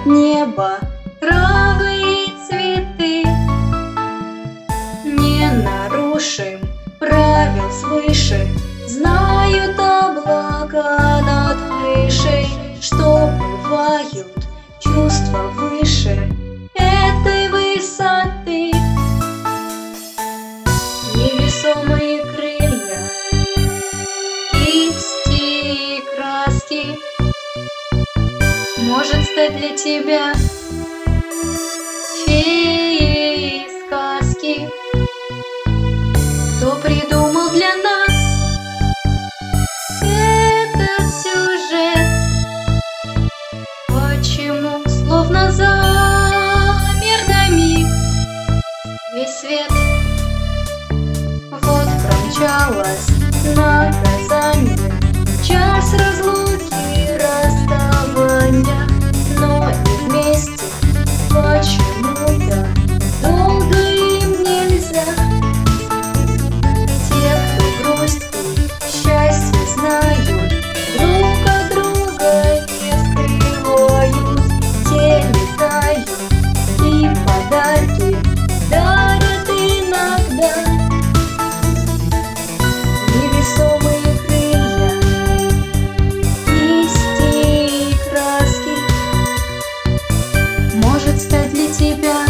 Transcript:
неба травы и цветы. Не нарушим правил свыше, знают облака над крышей, что бывают чувства выше этой высоты. Невесомые крылья, кисти и краски, может стать для тебя феей из сказки. Кто придумал для нас этот сюжет? Почему словно замер на миг весь свет? Вот промчалось наказание, час разлуки и расставания, но и вместе почему-то долго им нельзя. Те, кто грусть и счастье знают, друг от друга не скрывают. Те летают и подарки дарят иногда. Невесомые крылья, кисти и краски, может стать для тебя